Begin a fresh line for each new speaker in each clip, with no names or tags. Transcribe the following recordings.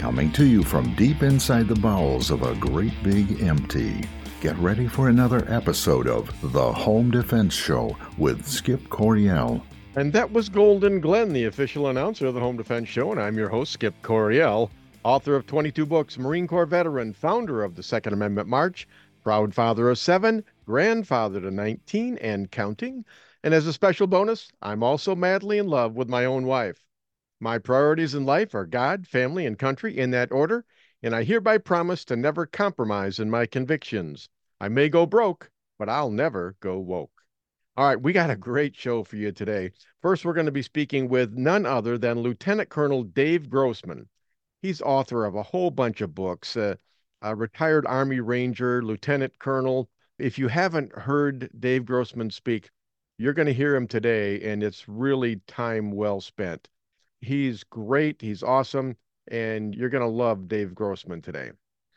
Coming to you from deep inside the bowels of a great big empty. Get ready for another episode of The Home Defense Show with Skip Coryell.
And that was Golden Glenn, the official announcer of the Home Defense Show, and I'm your host, Skip Coryell, author of 22 books, Marine Corps veteran, founder of the Second Amendment March, proud father of 7, grandfather to 19 and counting, and as a special bonus, I'm also madly in love with my own wife. My priorities in life are God, family, and country in that order, and I hereby promise to never compromise in my convictions. I may go broke, but I'll never go woke. All right, we got a great show for you today. First, we're going to be speaking with none other than Lieutenant Colonel Dave Grossman. He's author of a whole bunch of books, a retired Army Ranger, Lieutenant Colonel. If you haven't heard Dave Grossman speak, you're going to hear him today, and it's really time well spent. He's great, he's awesome, and you're going to love Dave Grossman today.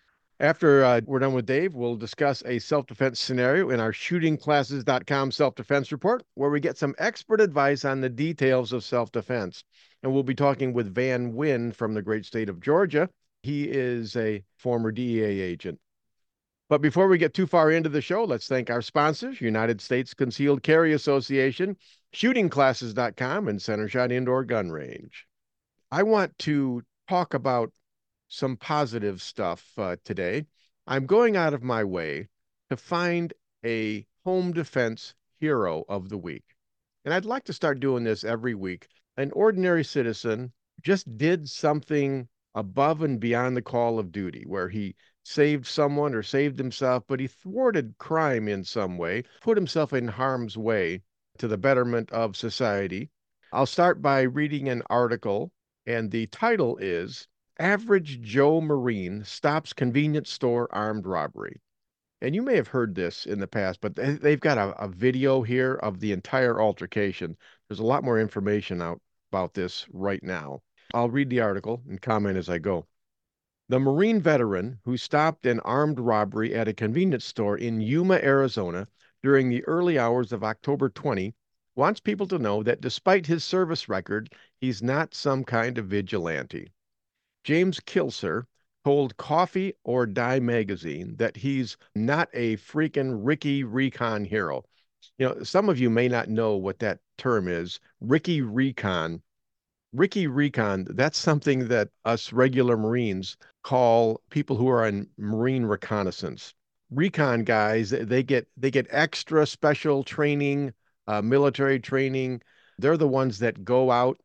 After we're done with Dave, we'll discuss a self-defense scenario in our shootingclasses.com self-defense report, where we get some expert advice on the details of self-defense. And we'll be talking with Van Wynn from the great state of Georgia. He is a former DEA agent. But before we get too far into the show, let's thank our sponsors, United States Concealed Carry Association, shootingclasses.com, and Center Shot Indoor Gun Range. I want to talk about some positive stuff today. I'm going out of my way to find a home defense hero of the week. And I'd like to start doing this every week. An ordinary citizen just did something above and beyond the call of duty, where he saved someone or saved himself, but he thwarted crime in some way, put himself in harm's way to the betterment of society. I'll start by reading an article, and the title is Average Joe Marine Stops Convenience Store Armed Robbery. And you may have heard this in the past, but they've got a video here of the entire altercation. There's a lot more information out about this right now. I'll read the article and comment as I go. The Marine veteran who stopped an armed robbery at a convenience store in Yuma, Arizona during the early hours of October 20 wants people to know that despite his service record, he's not some kind of vigilante. James Kilser told Coffee or Die magazine that he's not a freaking Ricky Recon hero. You know, some of you may not know what that term is. Ricky Recon. Ricky Recon, that's something that us regular Marines call people who are in Marine reconnaissance. Recon guys, they get extra special training, military training. They're the ones that go out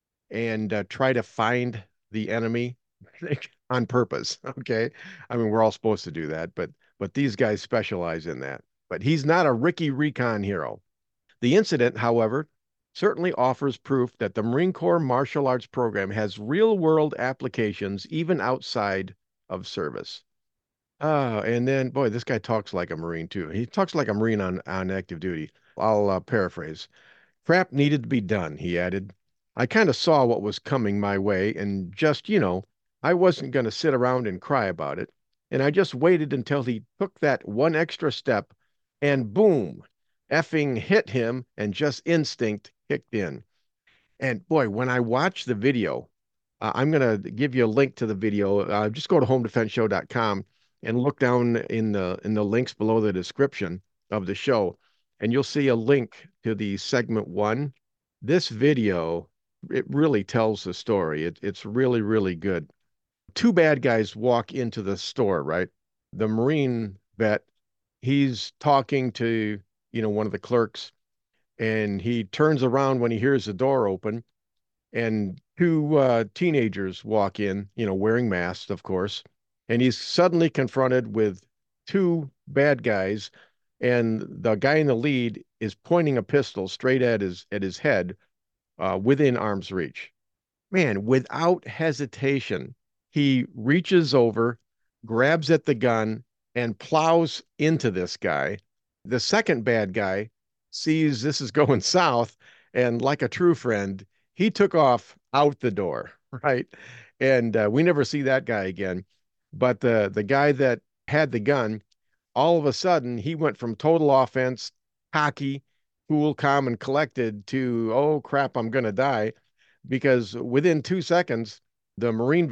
and try to find the enemy on purpose. Okay. I mean, we're all supposed to do that, but these guys specialize in that. But he's not a Ricky Recon hero. The incident, however, certainly offers proof that the Marine Corps martial arts program has real-world applications even outside of service. And then, boy, this guy talks like a Marine too. He talks like a Marine on active duty. I'll paraphrase. Crap needed to be done, he added. I kind of saw what was coming my way and just, I wasn't going to sit around and cry about it. And I just waited until he took that one extra step and boom, effing hit him and just instinct kicked in. And boy, when I watch the video, I'm going to give you a link to the video. Just go to homedefenseshow.com and look down in the links below the description of the show, and you'll see a link to the segment 1. This video, it really tells the story. It's really, really good. 2 bad guys walk into the store, right? The Marine vet, he's talking to, one of the clerks, and he turns around when he hears the door open, and 2 teenagers walk in, wearing masks, of course, and he's suddenly confronted with 2 bad guys, and the guy in the lead is pointing a pistol straight at his head, within arm's reach. Man, without hesitation, he reaches over, grabs at the gun, and plows into this guy. The second bad guy sees this is going south, and like a true friend, he took off out the door, right? And we never see that guy again. But the guy that had the gun, all of a sudden, he went from total offense, cocky, cool, calm, and collected to, oh crap, I'm gonna die. Because within 2 seconds, the Marine vet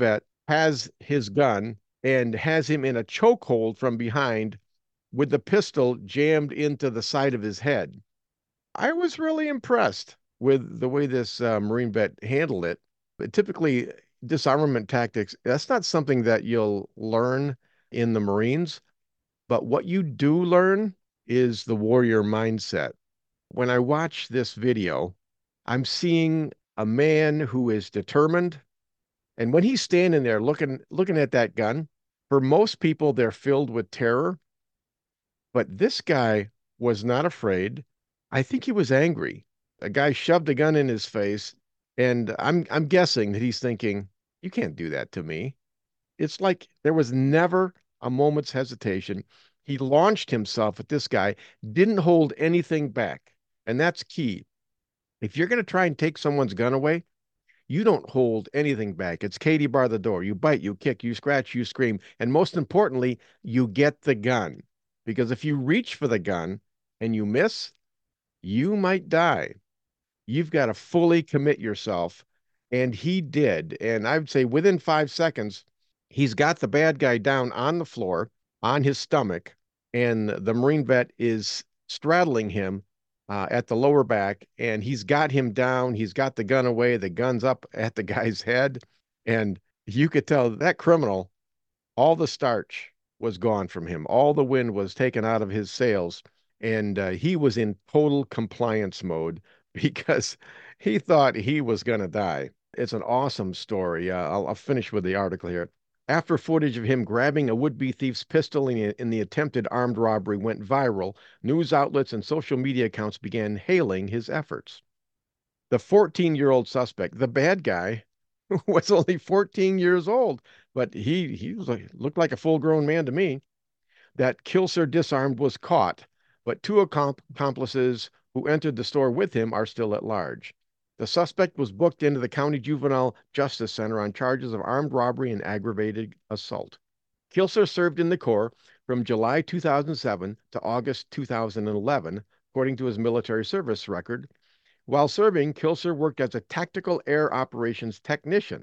has his gun and has him in a chokehold from behind with the pistol jammed into the side of his head. I was really impressed with the way this Marine vet handled it. But typically, disarmament tactics, that's not something that you'll learn in the Marines, but what you do learn is the warrior mindset. When I watch this video, I'm seeing a man who is determined. And when he's standing there looking at that gun, for most people, they're filled with terror. But this guy was not afraid. I think he was angry. A guy shoved a gun in his face, and I'm guessing that he's thinking, "You can't do that to me." It's like there was never a moment's hesitation. He launched himself at this guy, didn't hold anything back. And that's key. If you're going to try and take someone's gun away, you don't hold anything back. It's Katie bar the door. You bite, you kick, you scratch, you scream. And most importantly, you get the gun. Because if you reach for the gun and you miss, you might die. You've got to fully commit yourself. And he did. And I would say within 5 seconds, he's got the bad guy down on the floor, on his stomach, and the Marine vet is straddling him at the lower back, and he's got him down. He's got the gun away. The gun's up at the guy's head. And you could tell that criminal, all the starch was gone from him. All the wind was taken out of his sails. And he was in total compliance mode because he thought he was going to die. It's an awesome story. I'll finish with the article here. After footage of him grabbing a would-be thief's pistol in the attempted armed robbery went viral, news outlets and social media accounts began hailing his efforts. The 14-year-old suspect, the bad guy, was only 14 years old, but he was looked like a full-grown man to me. That Kilser disarmed was caught, but two accomplices who entered the store with him are still at large. The suspect was booked into the County Juvenile Justice Center on charges of armed robbery and aggravated assault. Kilser served in the Corps from July 2007 to August 2011, according to his military service record. While serving, Kilser worked as a tactical air operations technician.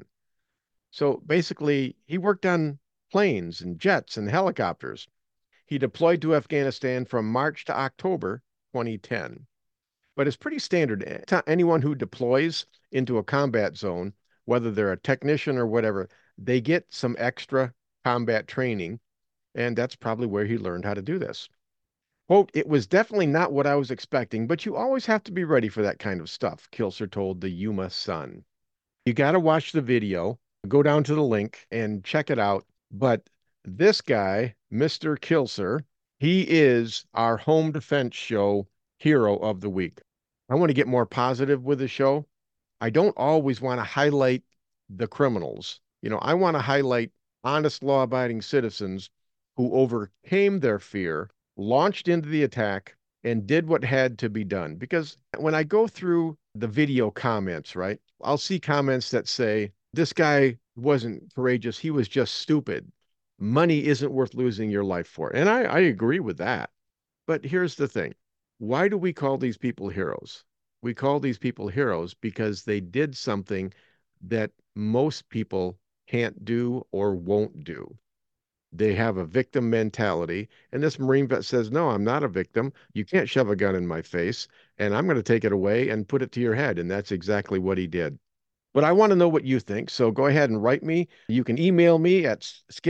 So basically, he worked on planes and jets and helicopters. He deployed to Afghanistan from March to October 2010. But it's pretty standard. Anyone who deploys into a combat zone, whether they're a technician or whatever, they get some extra combat training, and that's probably where he learned how to do this. Quote, "It was definitely not what I was expecting, but you always have to be ready for that kind of stuff," Kilser told the Yuma Sun. You got to watch the video, go down to the link and check it out. But this guy, Mr. Kilser, he is our home defense show hero of the week. I want to get more positive with the show. I don't always want to highlight the criminals. I want to highlight honest, law abiding citizens who overcame their fear, launched into the attack, and did what had to be done. Because when I go through the video comments, right, I'll see comments that say, "This guy wasn't courageous. He was just stupid. Money isn't worth losing your life for." And I agree with that. But here's the thing. Why do we call these people heroes? We call these people heroes because they did something that most people can't do or won't do. They have a victim mentality. And this Marine vet says, "No, I'm not a victim. You can't shove a gun in my face, and I'm going to take it away and put it to your head." And that's exactly what he did. But I want to know what you think. So go ahead and write me. You can email me at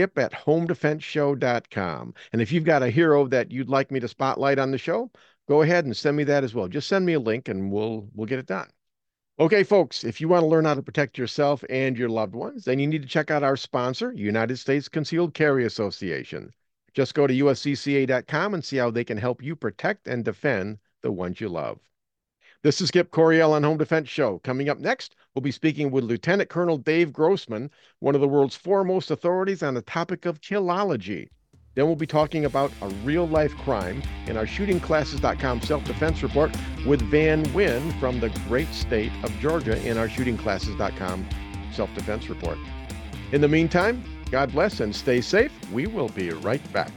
skip@homedefenseshow.com. And if you've got a hero that you'd like me to spotlight on the show, go ahead and send me that as well. Just send me a link and we'll get it done. Okay, folks, if you want to learn how to protect yourself and your loved ones, then you need to check out our sponsor, United States Concealed Carry Association. Just go to uscca.com and see how they can help you protect and defend the ones you love. This is Skip Coryell on Home Defense Show. Coming up next, we'll be speaking with Lieutenant Colonel Dave Grossman, one of the world's foremost authorities on the topic of killology. Then we'll be talking about a real-life crime in our ShootingClasses.com self-defense report with Van Wynn from the great state of Georgia in our ShootingClasses.com self-defense report. In the meantime, God bless and stay safe. We will be right back.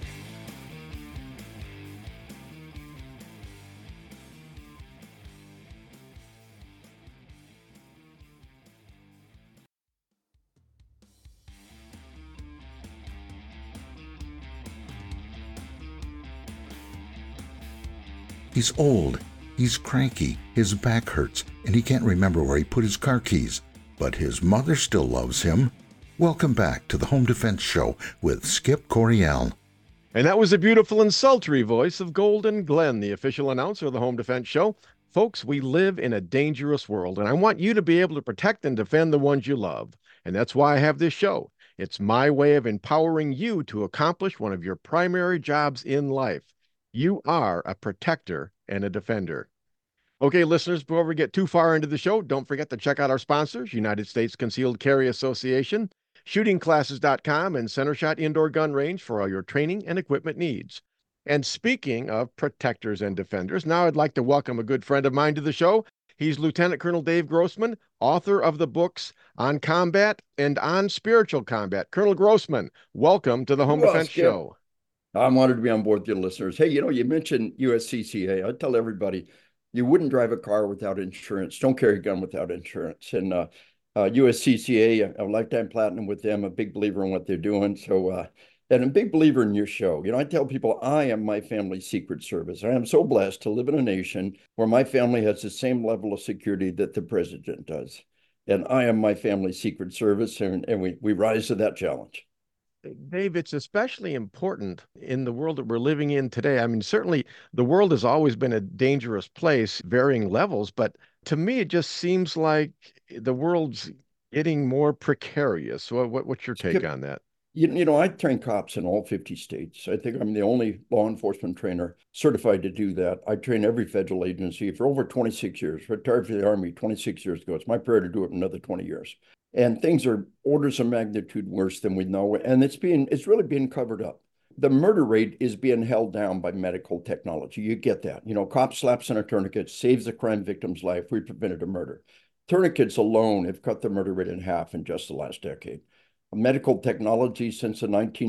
He's old, he's cranky, his back hurts, and he can't remember where he put his car keys. But his mother still loves him. Welcome back to the Home Defense Show with Skip Coryell.
And that was the beautiful and sultry voice of Golden Glenn, the official announcer of the Home Defense Show. Folks, we live in a dangerous world, and I want you to be able to protect and defend the ones you love. And that's why I have this show. It's my way of empowering you to accomplish one of your primary jobs in life. You are a protector and a defender. Okay, listeners, before we get too far into the show, don't forget to check out our sponsors, United States Concealed Carry Association, shootingclasses.com, and CenterShot Indoor Gun Range for all your training and equipment needs. And speaking of protectors and defenders, now I'd like to welcome a good friend of mine to the show. He's Lieutenant Colonel Dave Grossman, author of the books On Combat and On Spiritual Combat. Colonel Grossman, welcome to the Home Defense Show.
I'm honored to be on board with your listeners. Hey, you mentioned USCCA. I tell everybody, you wouldn't drive a car without insurance. Don't carry a gun without insurance. And USCCA, a lifetime platinum with them, a big believer in what they're doing. So, and a big believer in your show. I tell people I am my family's Secret Service. I am so blessed to live in a nation where my family has the same level of security that the president does. And I am my family's Secret Service, and we rise to that challenge.
Dave, it's especially important in the world that we're living in today. I mean, certainly the world has always been a dangerous place, varying levels, but to me, it just seems like the world's getting more precarious. So what's your take on that?
I train cops in all 50 states. I think I'm the only law enforcement trainer certified to do that. I train every federal agency for over 26 years. Retired from the Army 26 years ago. It's my prayer to do it in another 20 years. And things are orders of magnitude worse than we know. And it's really being covered up. The murder rate is being held down by medical technology. You get that. Cop slaps in a tourniquet, saves a crime victim's life. We prevented a murder. Tourniquets alone have cut the murder rate in half in just the last decade. Medical technology since the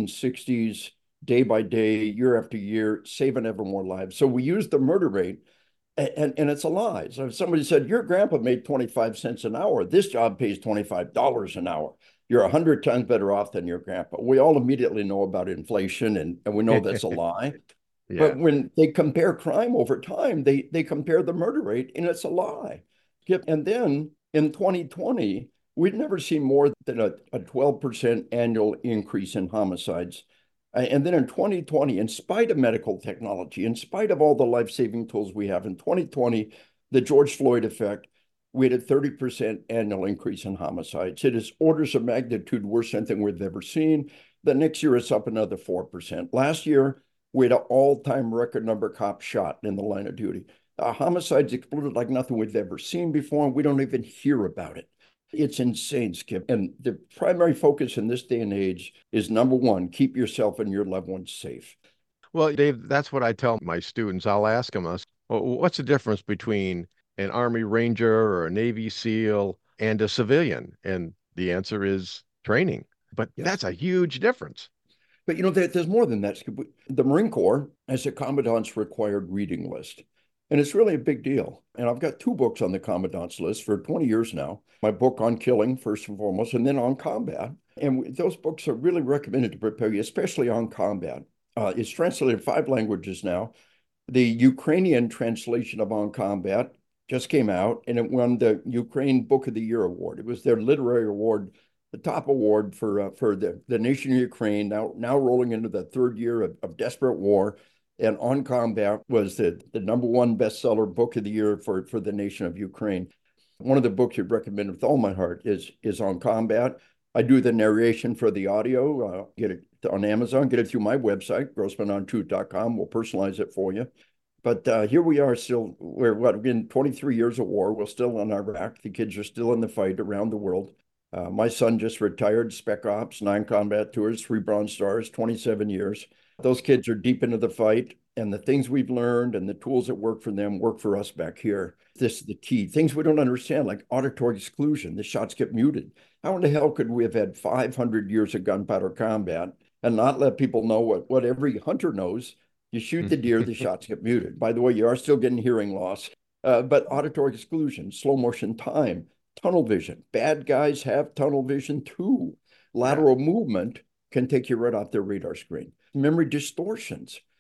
1960s, day by day, year after year, saving ever more lives. So we use the murder rate, and it's a lie. So if somebody said, your grandpa made 25 cents an hour, this job pays $25 an hour. You're 100 times better off than your grandpa. We all immediately know about inflation, and we know that's a lie. Yeah. But when they compare crime over time, they compare the murder rate, and it's a lie. And then in 2020, we'd never seen more than a 12% annual increase in homicides. And then in 2020, in spite of medical technology, in spite of all the life-saving tools we have, in 2020, the George Floyd effect, we had a 30% annual increase in homicides. It is orders of magnitude worse than anything we've ever seen. The next year, it's up another 4%. Last year, we had an all-time record number of cops shot in the line of duty. Homicides exploded like nothing we've ever seen before, and we don't even hear about it. It's insane, Skip. And the primary focus in this day and age is, number one, keep yourself and your loved ones safe.
Well, Dave, that's what I tell my students. I'll ask them, what's the difference between an Army Ranger or a Navy SEAL and a civilian? And the answer is training. But yes, that's a huge difference.
But there's more than that, Skip. The Marine Corps has a commandant's required reading list. And it's really a big deal. And I've got 2 books on the commandant's list for 20 years now. My book on killing, first and foremost, and then on combat. And those books are really recommended to prepare you, especially on combat. It's translated in 5 languages now. The Ukrainian translation of On Combat just came out, and it won the Ukraine Book of the Year award. It was their literary award, the top award for the nation of Ukraine, now rolling into the 3rd year of desperate war. And On Combat was the number 1 bestseller book of the year for the nation of Ukraine. One of the books you'd recommend with all my heart is On Combat. I do the narration for the audio. Get it on Amazon. Get it through my website, grossmanontruth.com. We'll personalize it for you. But here we are still, we're in 23 years of war. We're still in Iraq. The kids are still in the fight around the world. My son just retired, Spec Ops, 9 combat tours, 3 Bronze Stars, 27 years. Those kids are deep into the fight, and the things we've learned and the tools that work for them work for us back here. This is the key. Things we don't understand, like auditory exclusion. The shots get muted. How in the hell could we have had 500 years of gunpowder combat and not let people know what every hunter knows? You shoot the deer, the shots get muted. By the way, you are still getting hearing loss. But auditory exclusion, slow motion time, tunnel vision. Bad guys have tunnel vision too. Lateral movement can take you right off their radar screen. Memory distortions.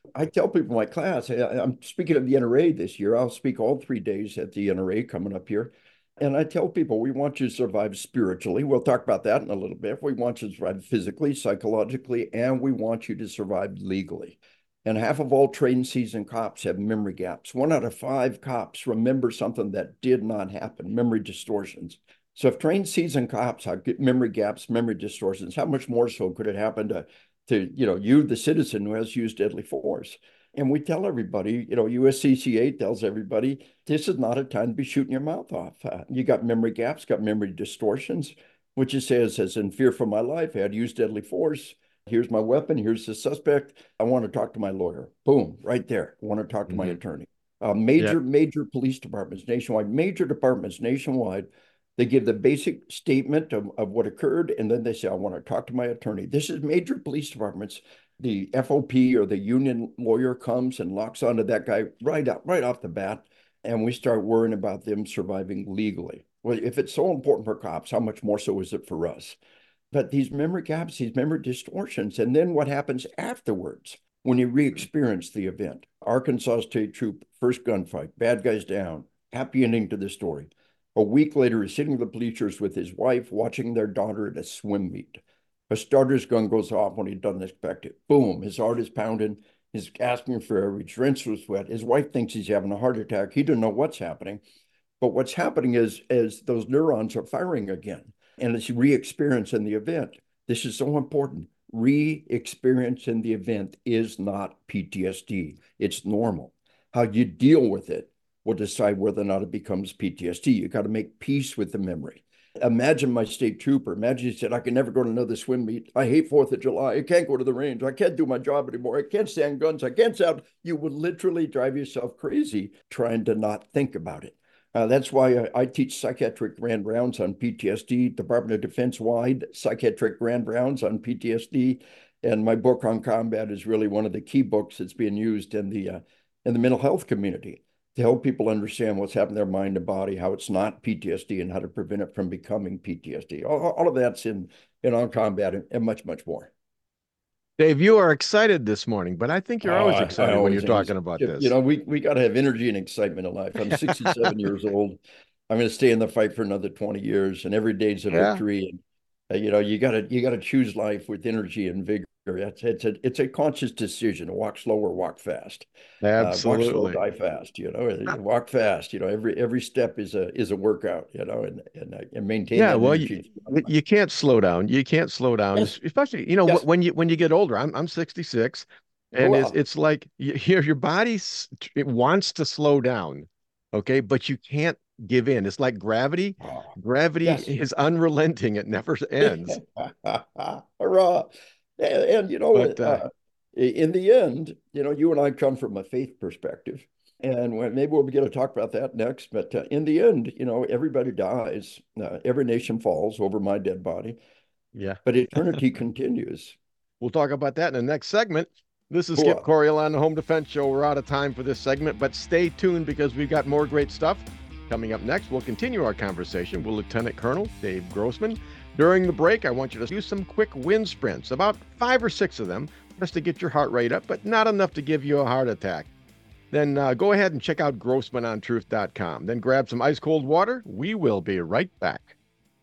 I tell people in my class, I'm speaking at the NRA this year. I'll speak all 3 days at the NRA coming up here. And I tell people, we want you to survive spiritually. We'll talk about that in a little bit. We want you to survive physically, psychologically, and we want you to survive legally. And half of all trained seasoned cops have memory gaps. 1 out of 5 cops remember something that did not happen, memory distortions. So if trained seasoned cops have memory gaps, memory distortions, how much more so could it happen to you, the citizen who has used deadly force? And we tell everybody, USCCA tells everybody, this is not a time to be shooting your mouth off. You got memory gaps, got memory distortions, which it says, in fear for my life, I had used deadly force. Here's my weapon. Here's the suspect. I want to talk to my lawyer. Boom, right there. I want to talk to my attorney. Major police departments nationwide, they give the basic statement of what occurred, and then they say, I want to talk to my attorney. This is major police departments. The FOP or the union lawyer comes and locks onto that guy right off the bat, and we start worrying about them surviving legally. Well, if it's so important for cops, how much more so is it for us? But these memory gaps, these memory distortions, and then what happens afterwards when you re-experience the event? Arkansas State Troop, first gunfight, bad guys down, happy ending to the story. A week later, he's sitting with the bleachers with his wife, watching their daughter at a swim meet. A starter's gun goes off when he doesn't expect it. Boom, his heart is pounding. He's gasping for air. He's drenched with sweat. His wife thinks he's having a heart attack. He doesn't know what's happening. But what's happening is those neurons are firing again. And it's re-experiencing the event. This is so important. Re-experiencing the event is not PTSD. It's normal. How you deal with it will decide whether or not it becomes PTSD. You got to make peace with the memory. Imagine my state trooper. Imagine he said, I can never go to another swim meet. I hate 4th of July. I can't go to the range. I can't do my job anymore. I can't stand guns. I can't sound. You would literally drive yourself crazy trying to not think about it. That's why I teach psychiatric grand rounds on PTSD, Department of Defense-wide psychiatric grand rounds on PTSD. And my book on combat is really one of the key books that's being used in the mental health community to help people understand what's happening in their mind and body, how it's not PTSD, and how to prevent it from becoming PTSD. All of that's in On Combat and much, much more.
Dave, you are excited this morning, but I think you're always excited when you're talking about this.
We got to have energy and excitement in life. I'm 67 years old. I'm going to stay in the fight for another 20 years, and every day's a victory. And you got to choose life with energy and vigor. It's a conscious decision to walk slow or walk fast.
Absolutely.
Walk slow, die fast. Walk fast. Every step is a workout. And maintain.
Yeah, well, you can't slow down. You can't slow down, especially when you get older. I'm 66, and it's like your body it wants to slow down, okay, but you can't give in. It's like gravity. Gravity is unrelenting. It never ends.
Hurrah. And in the end, you and I come from a faith perspective, and maybe we'll get to talk about that next. But in the end, everybody dies. Every nation falls over my dead body.
Yeah.
But eternity continues.
We'll talk about that in the next segment. This is Skip Coryell on the Home Defense Show. We're out of time for this segment, but stay tuned because we've got more great stuff coming up next. We'll continue our conversation with Lieutenant Colonel Dave Grossman. During the break, I want you to do some quick wind sprints, about 5 or 6 of them, just to get your heart rate up, but not enough to give you a heart attack. Then go ahead and check out GrossmanOnTruth.com. Then grab some ice cold water. We will be right back.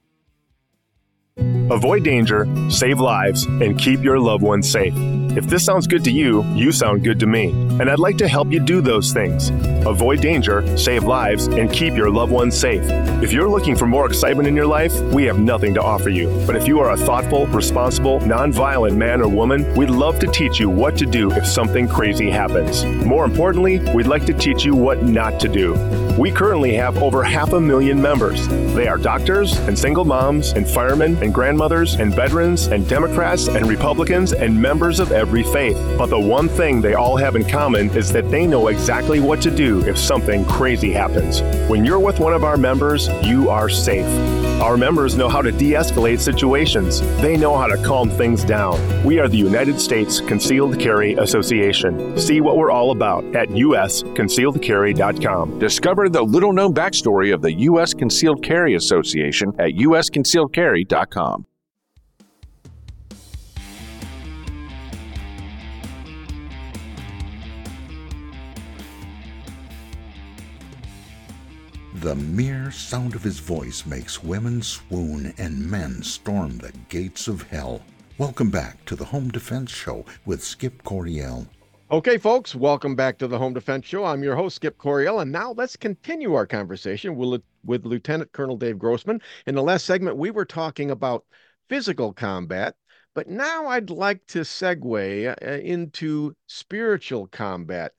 Avoid danger, save lives, and keep your loved ones safe. If this sounds good to you, you sound good to me. And I'd like to help you do those things. Avoid danger, save lives, and keep your loved ones safe. If you're looking for more excitement in your life, we have nothing to offer you. But if you are a thoughtful, responsible, nonviolent man or woman, we'd love to teach you what to do if something crazy happens. More importantly, we'd like to teach you what not to do. We currently have over 500,000 members. They are doctors and single moms and firemen and grandmothers and veterans and Democrats and Republicans and members of every faith. But the one thing they all have in common is that they know exactly what to do if something crazy happens. When you're with one of our members, you are safe. Our members know how to de-escalate situations. They know how to calm things down. We are the United States Concealed Carry Association. See what we're all about at usconcealedcarry.com.
Discover the little-known backstory of the U.S. Concealed Carry Association at usconcealedcarry.com.
The mere sound of his voice makes women swoon and men storm the gates of hell. Welcome back to the Home Defense Show with Skip Coryell.
Okay, folks, welcome back to the Home Defense Show. I'm your host, Skip Coryell, and now let's continue our conversation with Lieutenant Colonel Dave Grossman. In the last segment, we were talking about physical combat, but now I'd like to segue into spiritual combat.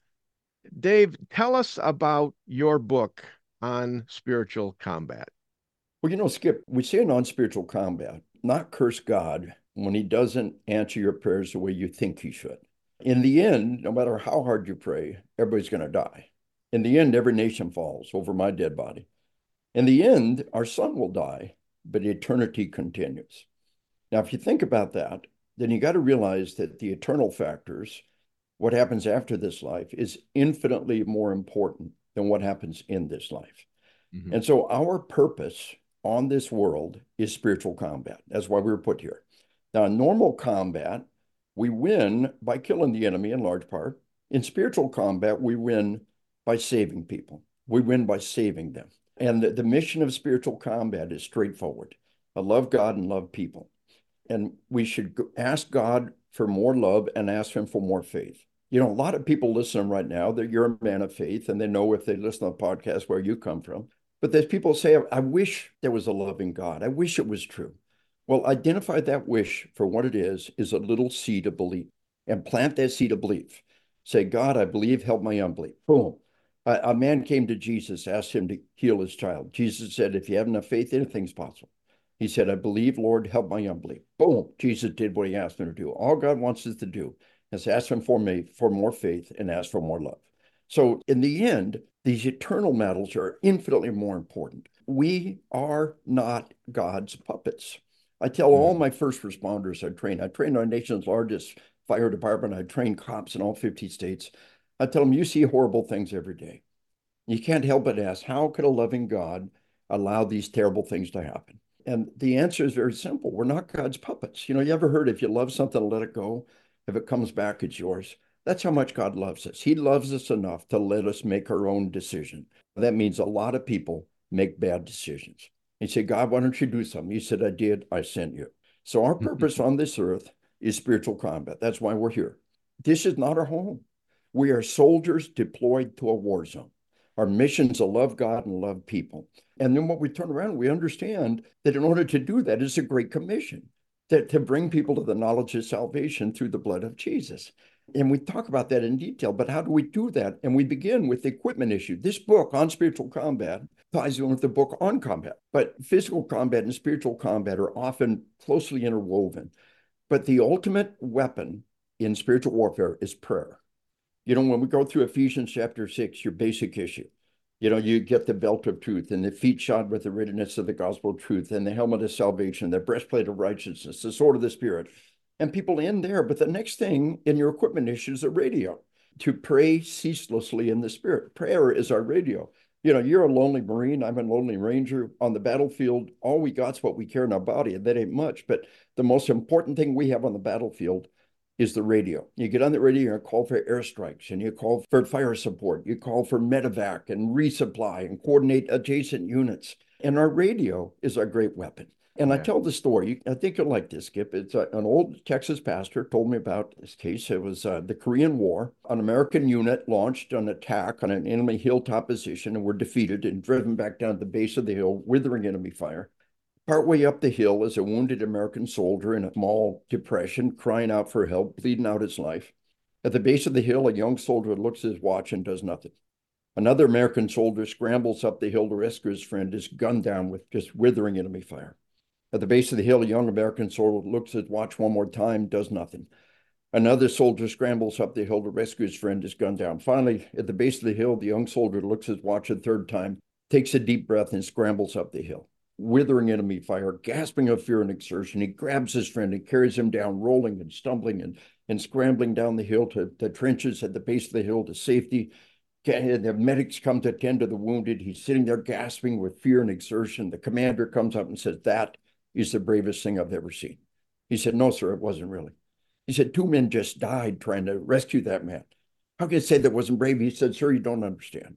Dave, tell us about your book on spiritual combat.
Well, Skip, we say in non-spiritual combat, not curse God when he doesn't answer your prayers the way you think he should. In the end, no matter how hard you pray, everybody's going to die. In the end, every nation falls over my dead body. In the end, our son will die, but eternity continues. Now, if you think about that, then you got to realize that the eternal factors, what happens after this life, is infinitely more important than what happens in this life. Mm-hmm. And so our purpose on this world is spiritual combat. That's why we were put here. Now, in normal combat, we win by killing the enemy in large part. In spiritual combat, we win by saving people. We win by saving them. And the mission of spiritual combat is straightforward. I love God and love people. And we should ask God for more love and ask him for more faith. A lot of people listening right now, that you're a man of faith, and they know if they listen to the podcast where you come from. But there's people say, I wish there was a loving God. I wish it was true. Well, identify that wish for what it is a little seed of belief, and plant that seed of belief. Say, God, I believe, help my unbelief. Boom. A man came to Jesus, asked him to heal his child. Jesus said, if you have enough faith, anything's possible. He said, I believe, Lord, help my unbelief. Boom. Jesus did what he asked him to do. All God wants us to do is ask him for more faith and ask for more love. So in the end, these eternal battles are infinitely more important. We are not God's puppets. I tell all my first responders I train our nation's largest fire department. I train cops in all 50 states. I tell them, you see horrible things every day. You can't help but ask, how could a loving God allow these terrible things to happen? And the answer is very simple. We're not God's puppets. You ever heard, if you love something, let it go. If it comes back, it's yours. That's how much God loves us. He loves us enough to let us make our own decision. That means a lot of people make bad decisions. He said, God, why don't you do something? He said, I did. I sent you. So our purpose on this earth is spiritual combat. That's why we're here. This is not our home. We are soldiers deployed to a war zone. Our mission is to love God and love people. And then when we turn around, we understand that in order to do that, it's a great commission, that to bring people to the knowledge of salvation through the blood of Jesus. And we talk about that in detail, but how do we do that? And we begin with the equipment issue. This book on spiritual combat ties in with the book on combat, but physical combat and spiritual combat are often closely interwoven. But the ultimate weapon in spiritual warfare is prayer. When we go through Ephesians chapter 6, your basic issue, you get the belt of truth and the feet shod with the readiness of the gospel of truth and the helmet of salvation, the breastplate of righteousness, the sword of the Spirit. And people end there. But the next thing in your equipment issue is a radio, to pray ceaselessly in the Spirit. Prayer is our radio. You're a lonely Marine. I'm a lonely Ranger. On the battlefield, all we got is what we carry in our body, and that ain't much. But the most important thing we have on the battlefield is the radio. You get on the radio and call for airstrikes, and you call for fire support. You call for medevac and resupply and coordinate adjacent units. And our radio is our great weapon. And I tell the story, I think you'll like this, Skip. It's an old Texas pastor told me about this case. It was the Korean War. An American unit launched an attack on an enemy hilltop position and were defeated and driven back down to the base of the hill, withering enemy fire. Partway up the hill is a wounded American soldier in a small depression, crying out for help, bleeding out his life. At the base of the hill, a young soldier looks at his watch and does nothing. Another American soldier scrambles up the hill to rescue his friend, is gunned down with just withering enemy fire. At the base of the hill, a young American soldier looks at his watch one more time, does nothing. Another soldier scrambles up the hill to rescue his friend, is gunned down. Finally, at the base of the hill, the young soldier looks at his watch a third time, takes a deep breath, and scrambles up the hill. Withering enemy fire, gasping of fear and exertion, he grabs his friend and carries him down, rolling and stumbling and scrambling down the hill to the trenches at the base of the hill to safety. The medics come to attend to the wounded. He's sitting there gasping with fear and exertion. The commander comes up and says, that is the bravest thing I've ever seen. He said, no, sir, it wasn't really. He said, 2 men just died trying to rescue that man. How can you say that wasn't brave? He said, sir, you don't understand.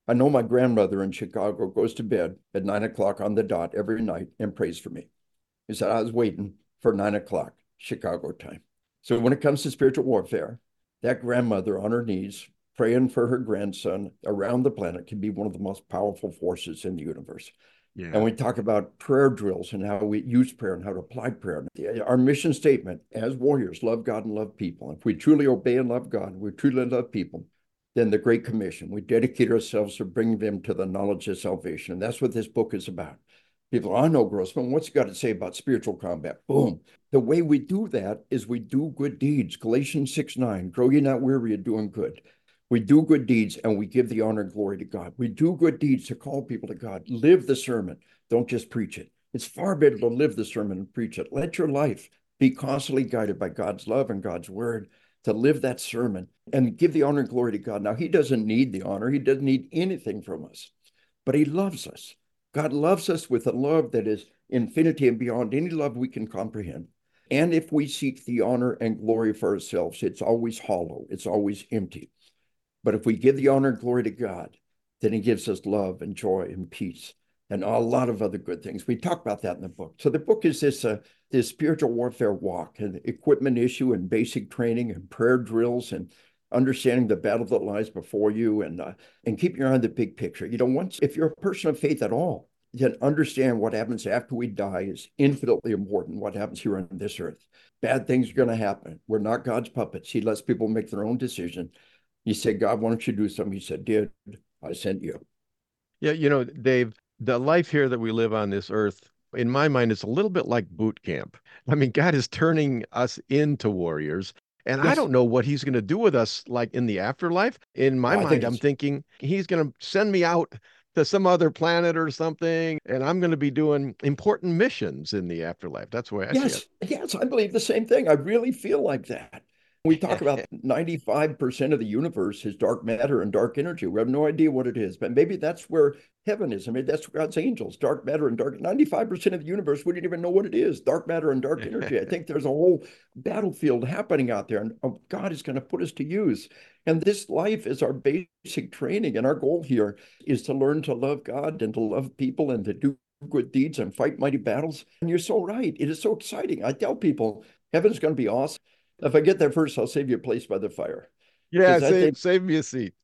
I know my grandmother in Chicago goes to bed at 9 o'clock on the dot every night and prays for me. He said, I was waiting for 9 o'clock Chicago time. So when it comes to spiritual warfare, that grandmother on her knees praying for her grandson around the planet can be one of the most powerful forces in the universe.
Yeah.
And we talk about prayer drills and how we use prayer and how to apply prayer. Our mission statement as warriors, love God and love people. If we truly obey and love God, we truly love people, then the Great Commission, we dedicate ourselves to bringing them to the knowledge of salvation. And that's what this book is about. People, I know, Grossman, what's he got to say about spiritual combat? Boom. The way we do that is we do good deeds. Galatians 6:9, grow ye not weary of doing good. We do good deeds and we give the honor and glory to God. We do good deeds to call people to God. Live the sermon. Don't just preach it. It's far better to live the sermon and preach it. Let your life be constantly guided by God's love and God's word, to live that sermon and give the honor and glory to God. Now, he doesn't need the honor. He doesn't need anything from us, but he loves us. God loves us with a love that is infinity and beyond any love we can comprehend. And if we seek the honor and glory for ourselves, it's always hollow. It's always empty. But if we give the honor and glory to God, then he gives us love and joy and peace and a lot of other good things. We talk about that in the book. So the book is this spiritual warfare walk, and equipment issue and basic training and prayer drills and understanding the battle that lies before you, and keep your eye on the big picture. If you're a person of faith at all, then understand what happens after we die is infinitely important. What happens here on this earth. Bad things are going to happen. We're not God's puppets. He lets people make their own decision. You say, God, why don't you do something? He said, Did I sent you?
Yeah, Dave, the life here that we live on this earth, in my mind, is a little bit like boot camp. I mean, God is turning us into warriors. And yes. I don't know what he's going to do with us, like in the afterlife. In my mind, I'm thinking he's going to send me out to some other planet or something, and I'm going to be doing important missions in the afterlife. That's the way I see it.
Yes, I believe the same thing. I really feel like that. We talk about 95% of the universe is dark matter and dark energy. We have no idea what it is, but maybe that's where heaven is. I mean, that's God's angels, dark matter and 95% of the universe. We didn't even know what it is, dark matter and dark energy. I think there's a whole battlefield happening out there, and God is going to put us to use. And this life is our basic training. And our goal here is to learn to love God and to love people and to do good deeds and fight mighty battles. And you're so right. It is so exciting. I tell people, heaven's going to be awesome. If I get there first, I'll save you a place by the fire.
Yeah, save me a seat.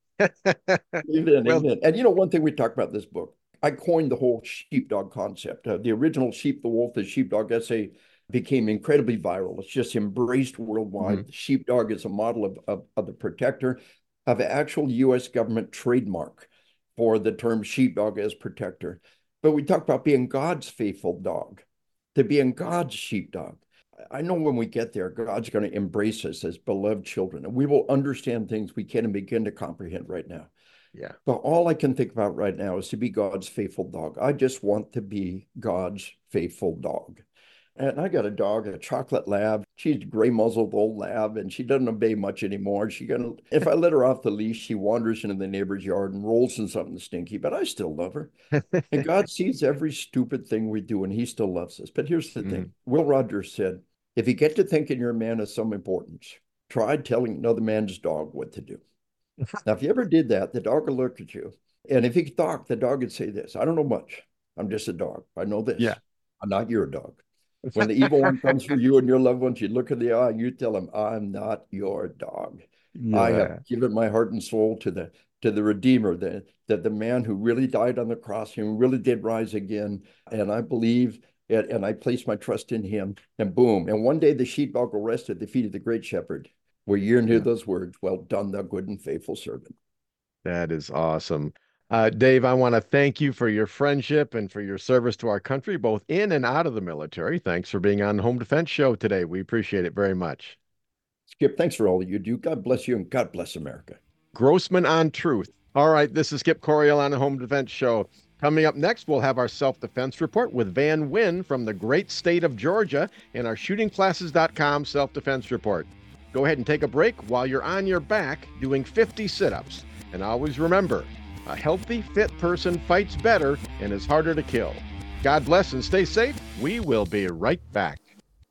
Amen. And one thing we talk about in this book, I coined the whole sheepdog concept. The original Sheep, the Wolf, the Sheepdog essay became incredibly viral. It's just embraced worldwide. The sheepdog is a model of the protector of an actual U.S. government trademark for the term sheepdog as protector. But we talk about being God's faithful dog, to being God's sheepdog. I know when we get there, God's going to embrace us as beloved children, and we will understand things we can't even begin to comprehend right now.
Yeah.
But all I can think about right now is to be God's faithful dog. I just want to be God's faithful dog. And I got a dog, a chocolate lab. She's a gray muzzled old lab, and she doesn't obey much anymore. If I let her off the leash, she wanders into the neighbor's yard and rolls in something stinky, but I still love her. And God sees every stupid thing we do, and he still loves us. But here's the thing. Will Rogers said, if you get to thinking you're a man of some importance, try telling another man's dog what to do. Now, if you ever did that, the dog would look at you. And if he could talk, the dog would say this: I don't know much. I'm just a dog. I know this.
Yeah.
I'm not your dog. When the evil one comes for you and your loved ones, you look in the eye and you tell him, I'm not your dog. Yeah. I have given my heart and soul to the Redeemer, the man who really died on the cross and who really did rise again. And I believe it, and I place my trust in him. And boom. And one day the sheepdog will rest at the feet of the great shepherd, where you hear those words, well done, thou good and faithful servant.
That is awesome. Dave, I want to thank you for your friendship and for your service to our country, both in and out of the military. Thanks for being on the Home Defense Show today. We appreciate it very much.
Skip, thanks for all you do. God bless you, and God bless America.
Grossman on Truth. All right, this is Skip Coryell on the Home Defense Show. Coming up next, we'll have our self-defense report with Van Wynn from the great state of Georgia and our shootingclasses.com self-defense report. Go ahead and take a break while you're on your back doing 50 sit-ups. And always remember, a healthy, fit person fights better and is harder to kill. God bless and stay safe. We will be right back.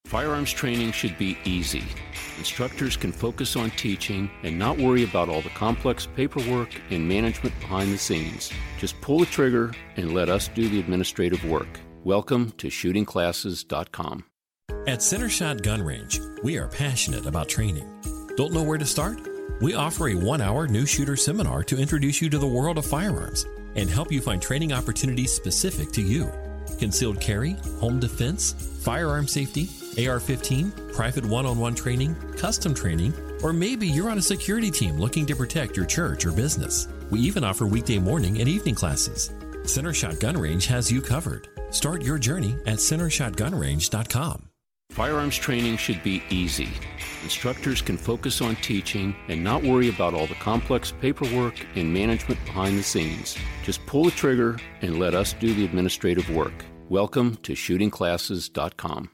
Firearms training should be easy. Instructors can focus on teaching and not worry about all the complex paperwork and management behind the scenes. Just pull the trigger and let us do the administrative work. Welcome to shootingclasses.com.
At Centershot Gun Range, we are passionate about training. Don't know where to start? We offer a 1-hour new shooter seminar to introduce you to the world of firearms and help you find training opportunities specific to you. Concealed carry, home defense, firearm safety, AR-15, private one-on-one training, custom training, or maybe you're on a security team looking to protect your church or business. We even offer weekday morning and evening classes. Centershot Gun Range has you covered. Start your journey at CentershotGunRange.com.
Firearms training should be easy. Instructors can focus on teaching and not worry about all the complex paperwork and management behind the scenes. Just pull the trigger and let us do the administrative work. Welcome to shootingclasses.com.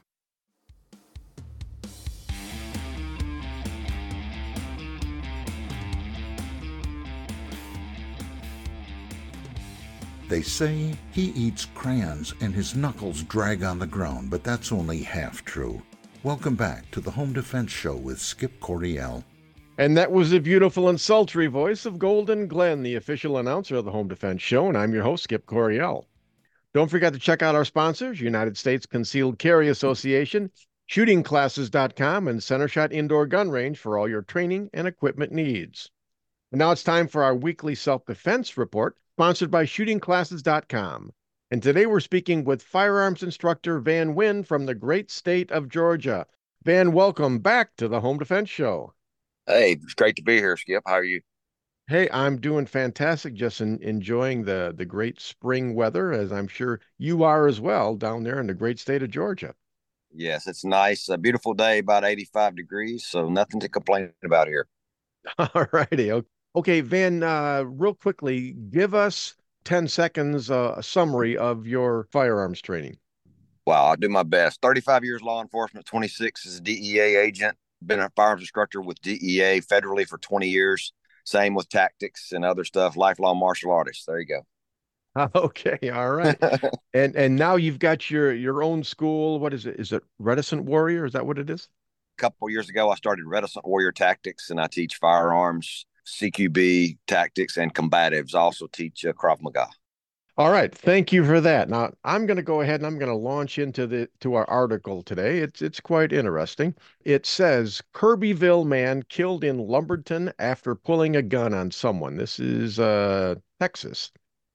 They say he eats crayons and his knuckles drag on the ground, but that's only half true. Welcome back to the Home Defense Show with Skip Coryell.
And that was the beautiful and sultry voice of Golden Glenn, the official announcer of the Home Defense Show, and I'm your host, Skip Coryell. Don't forget to check out our sponsors, United States Concealed Carry Association, shootingclasses.com, and Centershot Indoor Gun Range for all your training and equipment needs. And now it's time for our weekly self-defense report, sponsored by shootingclasses.com. And today we're speaking with firearms instructor Van Wynn from the great state of Georgia. Van, welcome back to the Home Defense Show.
Hey, it's great to be here, Skip. How are you?
Hey, I'm doing fantastic, just enjoying the great spring weather, as I'm sure you are as well, down there in the great state of Georgia.
Yes, it's nice. A beautiful day, about 85 degrees, so nothing to complain about here.
All righty. Okay, Van, real quickly, give us 10 seconds a summary of your firearms training.
Wow, I'll do my best. 35 years law enforcement, 26 as a DEA agent. Been a firearms instructor with DEA federally for 20 years. Same with tactics and other stuff. Lifelong martial artist. There you go.
Okay, all right. and now you've got your own school. What is it? Is it Reticent Warrior? Is that what it is?
A couple of years ago, I started Reticent Warrior Tactics, and I teach firearms, CQB tactics, and combatives. I also teach Krav Maga.
All right, thank you for that. Now I'm going to go ahead and I'm going to launch into our article today. It's quite interesting. It says Kirbyville man killed in Lumberton after pulling a gun on someone. This is Texas.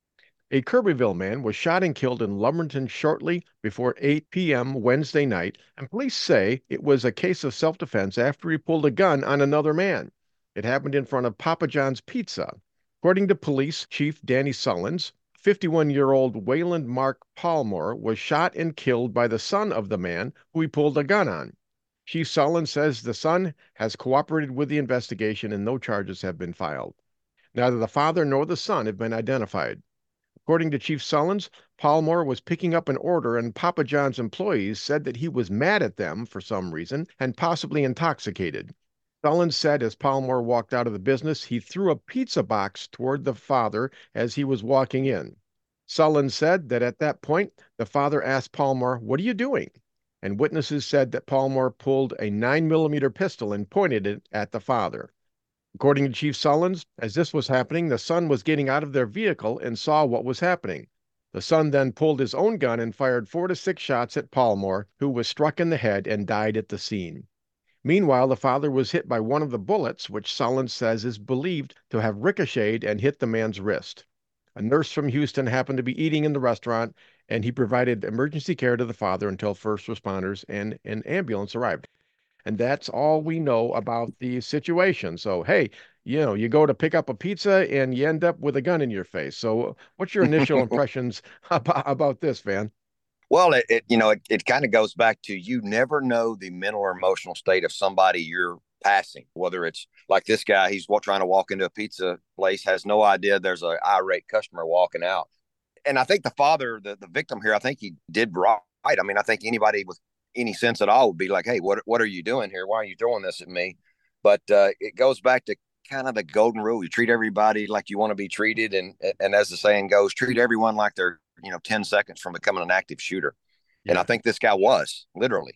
A Kirbyville man was shot and killed in Lumberton shortly before 8 p.m. Wednesday night, and police say it was a case of self-defense after he pulled a gun on another man. It happened in front of Papa John's Pizza. According to Police Chief Danny Sullins, 51-year-old Wayland Mark Palmore was shot and killed by the son of the man who he pulled a gun on. Chief Sullins says the son has cooperated with the investigation and no charges have been filed. Neither the father nor the son have been identified. According to Chief Sullins, Palmore was picking up an order and Papa John's employees said that he was mad at them for some reason and possibly intoxicated. Sullins said as Palmore walked out of the business, he threw a pizza box toward the father as he was walking in. Sullins said that at that point, the father asked Palmore, "What are you doing?" And witnesses said that Palmore pulled a 9mm pistol and pointed it at the father. According to Chief Sullins, as this was happening, the son was getting out of their vehicle and saw what was happening. The son then pulled his own gun and fired 4 to 6 shots at Palmore, who was struck in the head and died at the scene. Meanwhile, the father was hit by one of the bullets, which Sullins says is believed to have ricocheted and hit the man's wrist. A nurse from Houston happened to be eating in the restaurant, and he provided emergency care to the father until first responders and an ambulance arrived. And that's all we know about the situation. So, hey, you go to pick up a pizza and you end up with a gun in your face. So what's your initial impressions about this, Van?
Well, it kind of goes back to you never know the mental or emotional state of somebody you're passing, whether it's like this guy, he's trying to walk into a pizza place, has no idea there's an irate customer walking out. And I think the father, the victim here, I think he did right. I mean, I think anybody with any sense at all would be like, hey, what are you doing here? Why are you throwing this at me? But it goes back to kind of the golden rule. You treat everybody like you want to be treated. And as the saying goes, treat everyone like they're 10 seconds from becoming an active shooter. Yeah. And I think this guy was literally.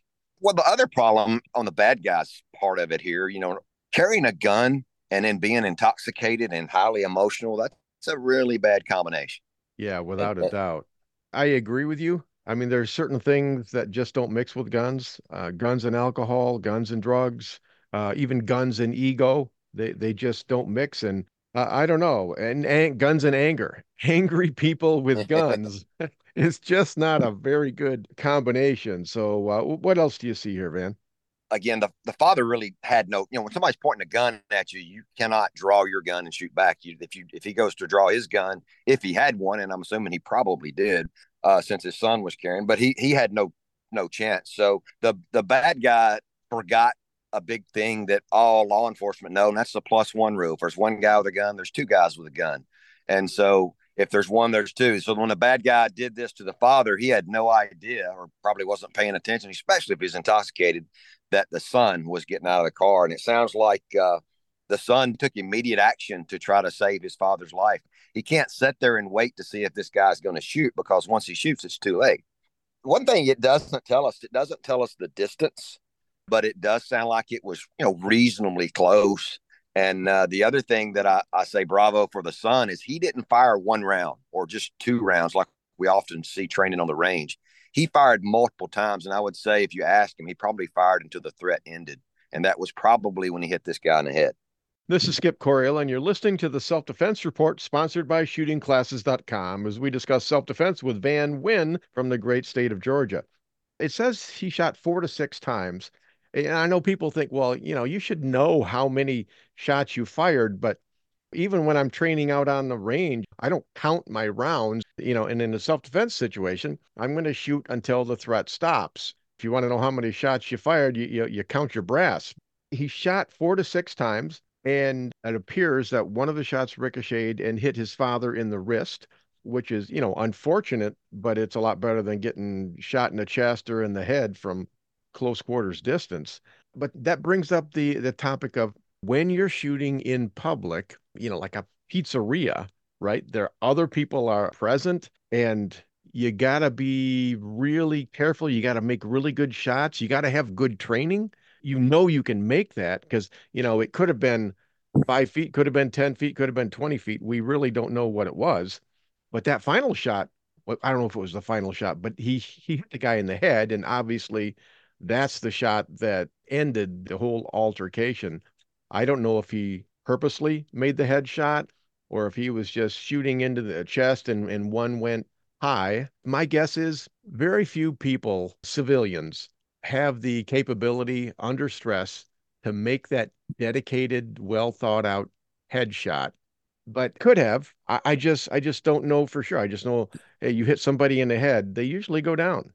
Well, the other problem on the bad guys part of it here, carrying a gun and then being intoxicated and highly emotional, that's a really bad combination.
Yeah,
And,
without a doubt. I agree with you. I mean, there's certain things that just don't mix with guns. Guns and alcohol, guns and drugs, even guns and ego. They just don't mix. And I don't know. And guns and anger. Angry people with guns is just not a very good combination. So what else do you see here, Van?
again, the father really had no, when somebody's pointing a gun at you, you cannot draw your gun and shoot back. If he goes to draw his gun, if he had one, and I'm assuming he probably did, since his son was carrying, but he had no chance. So the bad guy forgot a big thing that all law enforcement know, and that's the +1 rule. If there's one guy with a gun, there's two guys with a gun. And so if there's one, there's two. So when the bad guy did this to the father, he had no idea, or probably wasn't paying attention, especially if he's intoxicated, that the son was getting out of the car. And it sounds like the son took immediate action to try to save his father's life. He can't sit there and wait to see if this guy's going to shoot, because once he shoots, it's too late. One thing it doesn't tell us the distance, but it does sound like it was, reasonably close. And the other thing that I say bravo for the son is he didn't fire one round or just two rounds like we often see training on the range. He fired multiple times. And I would say if you ask him, he probably fired until the threat ended. And that was probably when he hit this guy in the head.
This is Skip Coryell, and you're listening to the Self-Defense Report, sponsored by ShootingClasses.com, as we discuss self-defense with Van Wyn from the great state of Georgia. It says he shot 4 to 6 times. And I know people think, well, you should know how many shots you fired, but even when I'm training out on the range, I don't count my rounds, and in a self-defense situation, I'm going to shoot until the threat stops. If you want to know how many shots you fired, you count your brass. He shot 4 to 6 times, and it appears that one of the shots ricocheted and hit his father in the wrist, which is, unfortunate, but it's a lot better than getting shot in the chest or in the head from close quarters distance. But that brings up the topic of when you're shooting in public, like a pizzeria, right? There other people are present, and you got to be really careful. You got to make really good shots. You got to have good training. You can make that because, it could have been 5 feet, could have been 10 feet, could have been 20 feet. We really don't know what it was. But that final shot, I don't know if it was the final shot, but he hit the guy in the head, and obviously that's the shot that ended the whole altercation. I don't know if he purposely made the headshot or if he was just shooting into the chest and one went high. My guess is very few people, civilians, have the capability under stress to make that dedicated, well thought out headshot, but could have. I just don't know for sure. I just know, hey, you hit somebody in the head, they usually go down.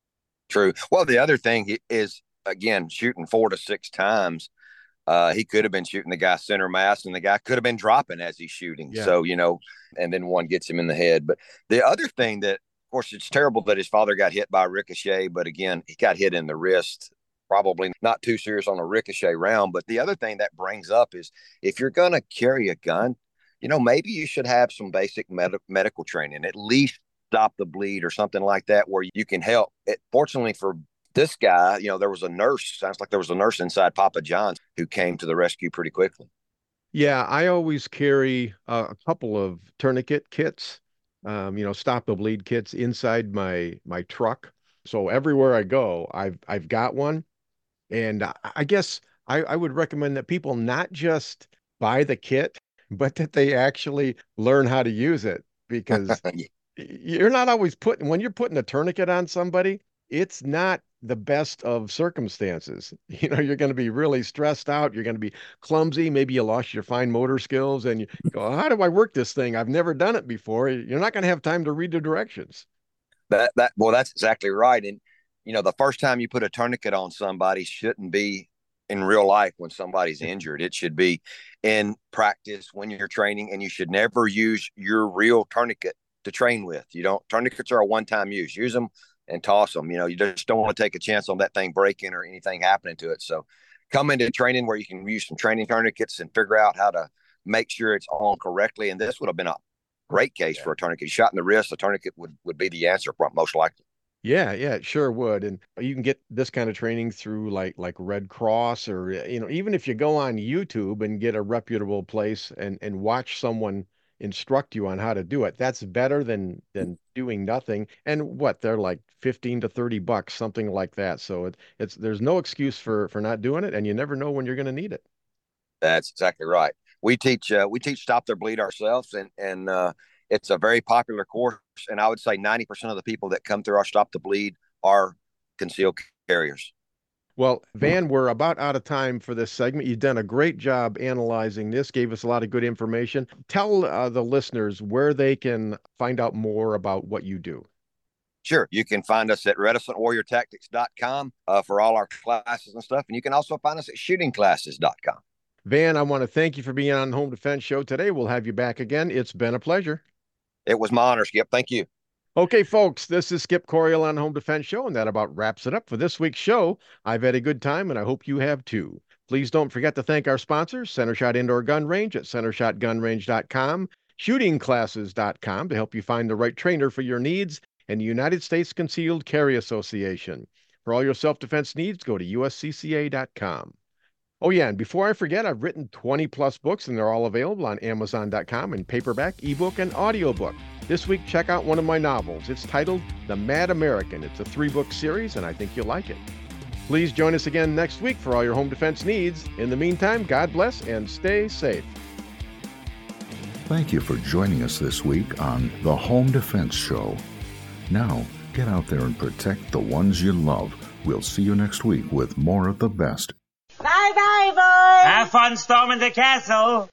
True. Well, the other thing is, again, shooting 4 to 6 times. He could have been shooting the guy center mass, and the guy could have been dropping as he's shooting. Yeah. So, and then one gets him in the head. But the other thing that, of course, it's terrible that his father got hit by a ricochet, but again, he got hit in the wrist, probably not too serious on a ricochet round. But the other thing that brings up is if you're going to carry a gun, maybe you should have some basic medical training, at least stop the bleed or something like that, where you can help. Fortunately for this guy, there was a nurse. Sounds like there was a nurse inside Papa John's who came to the rescue pretty quickly.
Yeah, I always carry a couple of tourniquet kits, stop the bleed kits inside my truck. So everywhere I go, I've got one. And I guess I would recommend that people not just buy the kit, but that they actually learn how to use it, because you're not always when you're putting a tourniquet on somebody, it's not the best of circumstances. You're going to be really stressed out. You're going to be clumsy. Maybe you lost your fine motor skills and you go, how do I work this thing? I've never done it before. You're not going to have time to read the directions.
Well, that's exactly right. And, the first time you put a tourniquet on somebody shouldn't be in real life when somebody's injured. It should be in practice when you're training, and you should never use your real tourniquet to train with. Tourniquets are a one-time use. Use them and toss them. You just don't want to take a chance on that thing breaking or anything happening to it. So come into training where you can use some training tourniquets and figure out how to make sure it's on correctly. And this would have been a great case for a tourniquet. Shot in the wrist, a tourniquet would be the answer, most likely.
Yeah, yeah, it sure would. And you can get this kind of training through like Red Cross, or even if you go on YouTube and get a reputable place and watch someone instruct you on how to do it, that's better than doing nothing. And what, they're like 15 to 30 bucks, something like that. So it's there's no excuse for not doing it, and you never know when you're going to need it.
That's exactly right. We teach Stop Their Bleed ourselves, and it's a very popular course. And I would say 90% of the people that come through our Stop the Bleed are concealed carriers.
Well, Van, we're about out of time for this segment. You've done a great job analyzing this, gave us a lot of good information. Tell the listeners where they can find out more about what you do.
Sure. You can find us at reticentwarriortactics.com for all our classes and stuff. And you can also find us at shootingclasses.com.
Van, I want to thank you for being on the Home Defense Show today. We'll have you back again. It's been a pleasure.
It was my honor, Skip. Thank you.
Okay, folks, this is Skip Coryell on the Home Defense Show, and that about wraps it up for this week's show. I've had a good time, and I hope you have too. Please don't forget to thank our sponsors, Center Shot Indoor Gun Range at centershotgunrange.com, shootingclasses.com to help you find the right trainer for your needs, and the United States Concealed Carry Association. For all your self-defense needs, go to uscca.com. Oh, yeah, and before I forget, I've written 20-plus books, and they're all available on Amazon.com in paperback, ebook, and audiobook. This week, check out one of my novels. It's titled The Mad American. It's a 3-book series, and I think you'll like it. Please join us again next week for all your home defense needs. In the meantime, God bless and stay safe.
Thank you for joining us this week on The Home Defense Show. Now, get out there and protect the ones you love. We'll see you next week with more of the best.
Bye-bye, boys! Have fun storming the castle!